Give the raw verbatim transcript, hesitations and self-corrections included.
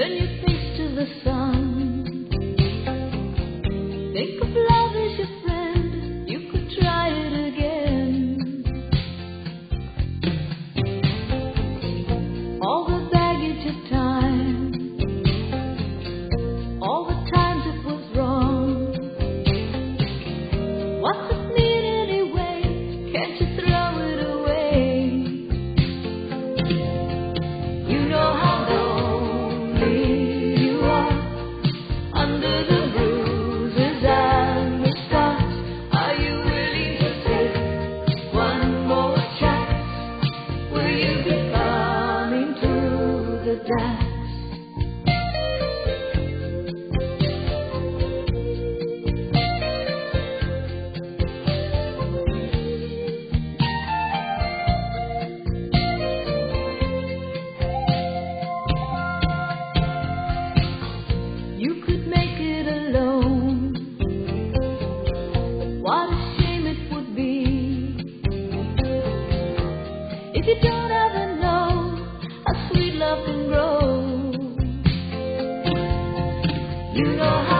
turn your face to the sun. Think of love as your friend, you could try it again. All the baggage of time, all the times it was wrong. What's it mean anyway? Can't you throw it away? You know how lonely you are under the bruises and the scars. Are you willing to take one more chance? Will you be coming to the dance? You could make it alone. What a shame it would be if you don't ever know how sweet love can grow. You know how